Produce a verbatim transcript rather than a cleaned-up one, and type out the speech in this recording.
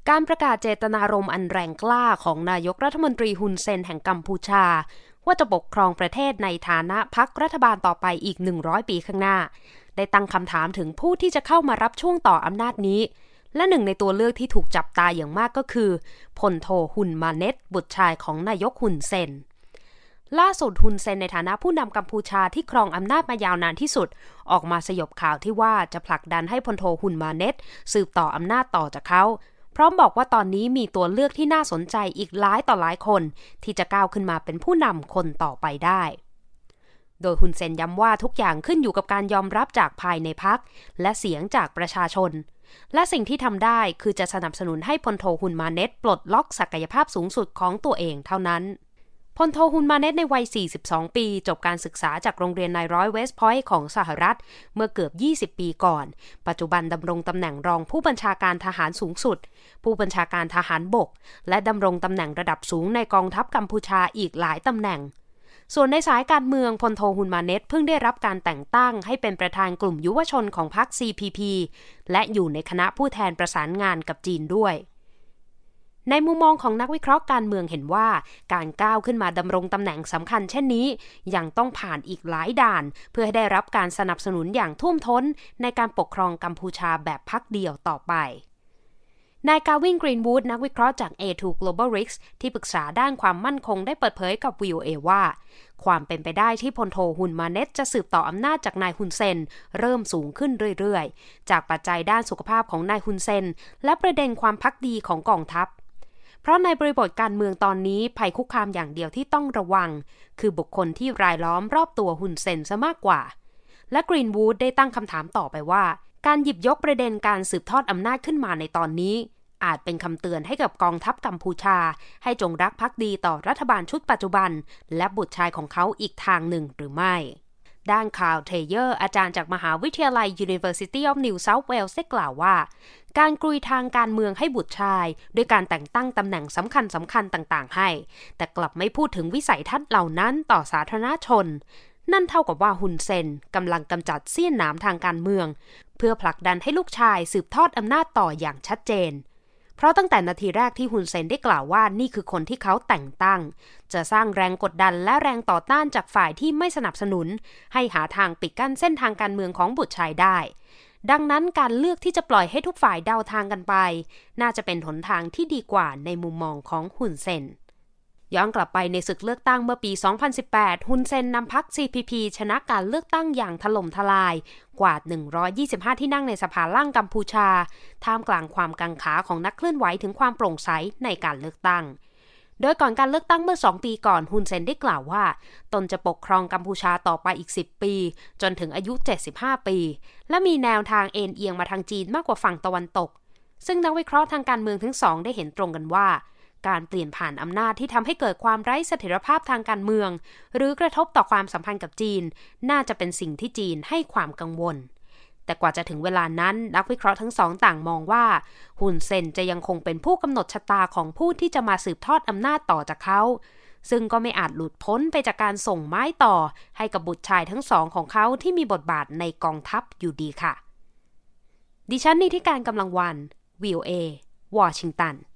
การประกาศเจตนารมณ์อันแรงกล้าของนายกรัฐมนตรีฮุนเซนแห่งกัมพูชาว่าจะปกครองประเทศในฐานะพรรครัฐบาลต่อไปอีกหนึ่งร้อยปีข้างหน้าได้ตั้งคำถามถึงผู้ที่จะเข้ามารับช่วงต่ออำนาจนี้และหนึ่งในตัวเลือกที่ถูกจับตาอย่างมากก็คือพลโทฮุนมาเน็ตบุตรชายของนายกฮุนเซนล่าสุดฮุนเซนในฐานะผู้นำกัมพูชาที่ครองอำนาจมายาวนานที่สุดออกมาสยบข่าวที่ว่าจะผลักดันให้พลโทฮุนมาเน็ตสืบต่ออำนาจต่อจากเขาพร้อมบอกว่าตอนนี้มีตัวเลือกที่น่าสนใจอีกหลายต่อหลายคนที่จะก้าวขึ้นมาเป็นผู้นำคนต่อไปได้โดยฮุนเซนย้ำว่าทุกอย่างขึ้นอยู่กับการยอมรับจากภายในพรรคและเสียงจากประชาชนและสิ่งที่ทำได้คือจะสนับสนุนให้พลโทฮุนมาเน็ตปลดล็อกศักยภาพสูงสุดของตัวเองเท่านั้นพลโทฮุนมาเน็ตในวัยสี่สิบสองปีจบการศึกษาจากโรงเรียนนายร้อยเวสต์พอยต์ของสหรัฐเมื่อเกือบยี่สิบปีก่อนปัจจุบันดำรงตำแหน่งรองผู้บัญชาการทหารสูงสุดผู้บัญชาการทหารบกและดำรงตำแหน่งระดับสูงในกองทัพกัมพูชาอีกหลายตำแหน่งส่วนในสายการเมืองพลโทฮุนมาเน็ตเพิ่งได้รับการแต่งตั้งให้เป็นประธานกลุ่มยุวชนของพรรค ซี พี พี และอยู่ในคณะผู้แทนประสานงานกับจีนด้วยในมุมมองของนักวิเคราะห์การเมืองเห็นว่าการก้าวขึ้นมาดำรงตำแหน่งสำคัญเช่นนี้ยังต้องผ่านอีกหลายด่านเพื่อให้ได้รับการสนับสนุนอย่างท่วมท้นในการปกครองกัมพูชาแบบพรรคเดียวต่อไปนายกาวิน กรีนวูดนักวิเคราะห์จาก เอ ทู Global Risks ที่ปรึกษาด้านความมั่นคงได้เปิดเผยกับ วี โอ เอ ว่าความเป็นไปได้ที่พลโทฮุนมาเน็ตจะสืบต่ออำนาจจากนายฮุนเซนเริ่มสูงขึ้นเรื่อยๆจากปัจจัยด้านสุขภาพของนายฮุนเซนและประเด็นความภักดีของกองทัพเพราะในบริบทการเมืองตอนนี้ภัยคุกคามอย่างเดียวที่ต้องระวังคือบุคคลที่รายล้อมรอบตัวฮุนเซนซะมากกว่าและกรีนวูดได้ตั้งคำถามต่อไปว่าการหยิบยกประเด็นการสืบทอดอำนาจขึ้นมาในตอนนี้อาจเป็นคำเตือนให้กับกองทัพกัมพูชาให้จงรักภักดีต่อรัฐบาลชุดปัจจุบันและบุตรชายของเขาอีกทางหนึ่งหรือไม่ด้านคาร์ล เทเยอร์อาจารย์จากมหาวิทยาลัย University of New South Wales ได้กล่าวว่าการกลุยทางการเมืองให้บุตรชายด้วยการแต่งตั้งตำแหน่งสำคัญสำคัญต่างๆให้แต่กลับไม่พูดถึงวิสัยทัศน์เหล่านั้นต่อสาธารณชนนั่นเท่ากับว่าฮุนเซนกำลังกำจัดเสี้ยนหนามทางการเมืองเพื่อผลักดันให้ลูกชายสืบทอดอำนาจต่ออย่างชัดเจนเพราะตั้งแต่นาทีแรกที่ฮุนเซนได้กล่าวว่านี่คือคนที่เขาแต่งตั้งจะสร้างแรงกดดันและแรงต่อต้านจากฝ่ายที่ไม่สนับสนุนให้หาทางปิดกั้นเส้นทางการเมืองของบุตรชายได้ดังนั้นการเลือกที่จะปล่อยให้ทุกฝ่ายเดาทางกันไปน่าจะเป็นหนทางที่ดีกว่าในมุมมองของฮุนเซนย้อนกลับไปในศึกเลือกตั้งเมื่อปี สองพันสิบแปด ฮุนเซนนำพรรค ซี พี พี ชนะการเลือกตั้งอย่างถล่มทลายกว่าหนึ่งร้อยยี่สิบห้าที่นั่งในสภาล่างกัมพูชาท่ามกลางความกังขาของนักเคลื่อนไหวถึงความโปร่งใสในการเลือกตั้งโดยก่อนการเลือกตั้งเมื่อสองปีก่อนฮุนเซนได้กล่าวว่าตนจะปกครองกัมพูชาต่อไปอีกสิบปีจนถึงอายุเจ็ดสิบห้าปีและมีแนวทางเอ็นเอียงมาทางจีนมากกว่าฝั่งตะวันตกซึ่งนักวิเคราะห์ทางการเมืองทั้งสองได้เห็นตรงกันว่าการเปลี่ยนผ่านอำนาจที่ทำให้เกิดความไร้เสถียรภาพทางการเมืองหรือกระทบต่อความสัมพันธ์กับจีนน่าจะเป็นสิ่งที่จีนให้ความกังวลแต่กว่าจะถึงเวลานั้นนักวิเคราะห์ทั้งสองต่างมองว่าฮุนเซนจะยังคงเป็นผู้กำหนดชะตาของผู้ที่จะมาสืบทอดอำนาจต่อจากเขาซึ่งก็ไม่อาจหลุดพ้นไปจากการส่งไม้ต่อให้กับบุตรชายทั้งสองของเขาที่มีบทบาทในกองทัพอยู่ดีค่ะดิฉันนิติการกำลังวัน วี โอ เอ วอชิงตัน